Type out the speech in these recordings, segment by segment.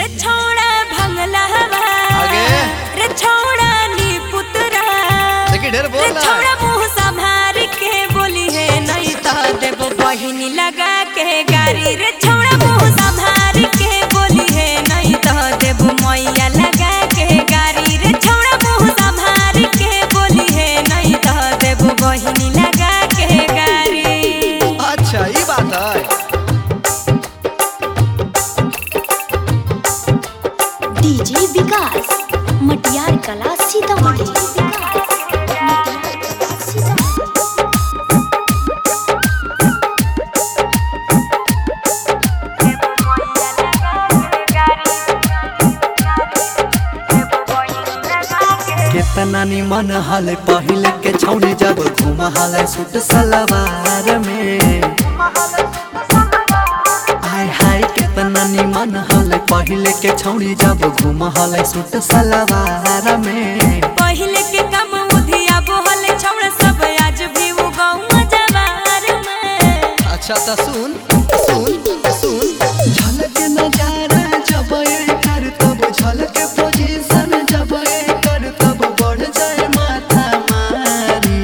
छोड़ा भंगला हवा आगे रे छोड़ा नी पुतरा देखी ढेर बोल रे छोड़ा मुंह संभार के बोली है नहीं तो देबो बहिनी लगा के गारी रे छोड़ा मुंह संभार के बोली है नहीं तो देबो मैया लगा के गारी रे छोड़ा मुंह संभार के बोली है नहीं तो देबो बहिनी लगा के गारी। अच्छा ये बात है। डीजे विकास मटियार कला सीतामढ़ी। कितना निमन हाल पहले के छौनी जब घूम हाल सूट सलवार में हाय हाय कितना निमन हाल पहले के छौनी जब घूम हाल सूट सलवार में पहले के कम उधिया बोहल छौड़ सब आज भी वो गाँव जवार में। अच्छा तो सुन सुन सुन झलक नजारा जब ये कर तब झलक पोजीशन जब ये कर तब बढ़ जाए माथा मारी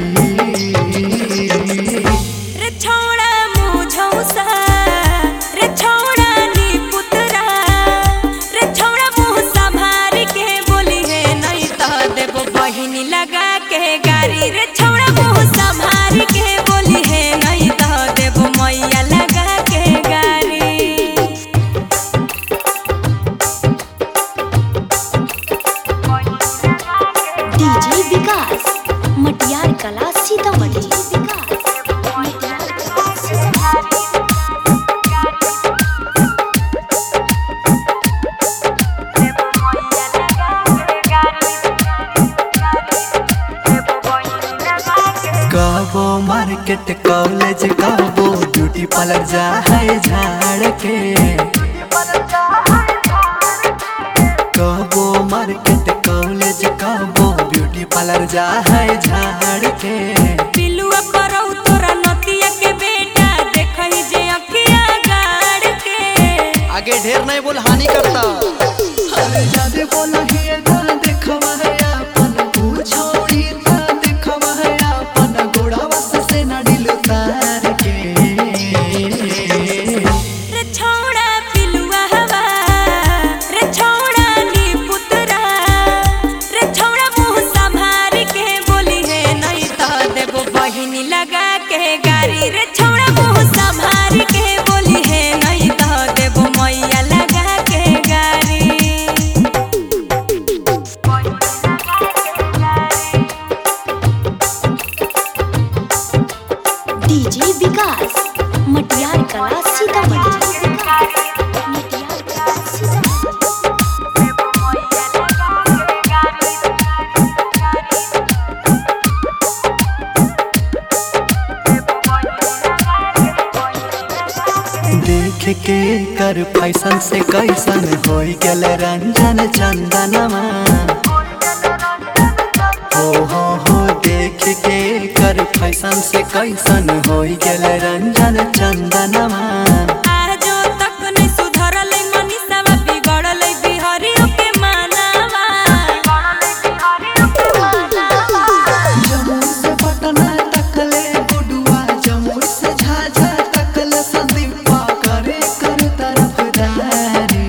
रे छोड़ा मुझौसा रे छोड़ा नी पुतरा रे छोड़ा मुंह संभार के बोली है नहीं तो देबो बहिनी लगा के गारी रे छोड़ा मुंह संभार के बोली है नहीं तो देबो मैया लगा के गारी। डीजे विकास मटियार कला सीतामढ़ी। कबो मार्केट कॉलेज कबो ब्यूटी पार्लर जा है झाड़ के कबो मार्केट कॉलेज कबो ब्यूटी पार्लर जा है झाड़ के पिलुआ करौ तोरा नतिया के बेटा देखई जे अखिया गाड़ के। आगे ढेर नहीं बोल हानि करता अरे ज्यादा बोला ही ना देखवा है अपन पूछोड़ी ना देखवा है अपन गोड़ावा से ना दिल उतार के रे छोड़ा पिलुआ हवा रे छोड़ा नी पुतरा रे छोड़ा मुंह संभार के बोली है नहीं तो देबो बहिनी लगा के गारी रे छोड़ा मुंह संभार के बोली है नहीं तो देबो मैया लगा के गारी। डीजे विकास मटियार कला सीतामढ़ी। देख के कर फैशन से कैसन होई गेल रंजन चंदनमा हो देख के कर फैशन से कैसन होई गेल रंजन चंदनमा आजो तक नहीं सुधरल मनीषा बिगड़ल बिहारियों के मानवा जमुई से पटना तकले गुडुआ जमुई से झाझा तकले संदीपा करे कर तरफदारी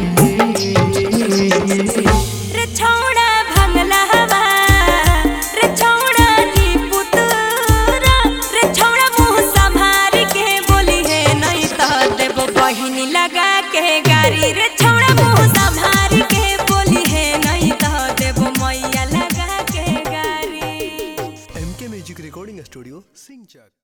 रे छोड़ा भंगला हवा रे छोड़ा नी पुतरा रे छोड़ा मुंह संभार के बोली है नहीं तो देबो बहिनी लगा के गारी रे छोड़ा मुंह संभार के बोली है नहीं तो देबो मैया लगा के गारी। MK Music Recording Studio, Singchak।